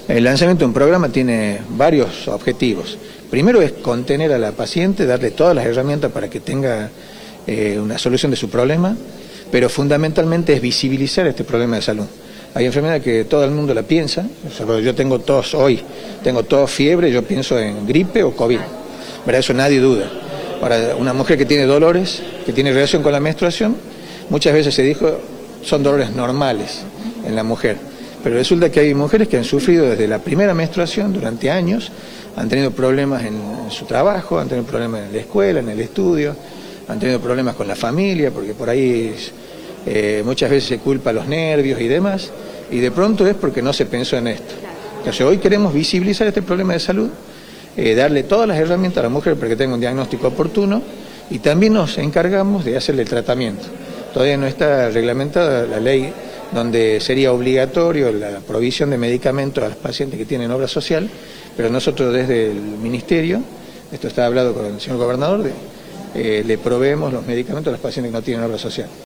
El lanzamiento de un programa tiene varios objetivos. Primero es contener a la paciente, darle todas las herramientas para que tenga una solución de su problema, pero fundamentalmente es visibilizar este problema de salud. Hay enfermedades que todo el mundo la piensa. Yo tengo tos hoy, tengo tos, fiebre, yo pienso en gripe o COVID. Para eso nadie duda. Para una mujer que tiene dolores, que tiene relación con la menstruación, muchas veces se dijo son dolores normales en la mujer. Pero resulta que hay mujeres que han sufrido desde la primera menstruación durante años, han tenido problemas en su trabajo, han tenido problemas en la escuela, en el estudio, han tenido problemas con la familia, porque por ahí muchas veces se culpa los nervios y demás, y de pronto es porque no se pensó en esto. Entonces hoy queremos visibilizar este problema de salud, darle todas las herramientas a la mujer para que tenga un diagnóstico oportuno, y también nos encargamos de hacerle el tratamiento. Todavía no está reglamentada la ley donde sería obligatorio la provisión de medicamentos a los pacientes que tienen obra social, pero nosotros desde el Ministerio, esto está hablado con el señor gobernador, le proveemos los medicamentos a los pacientes que no tienen obra social.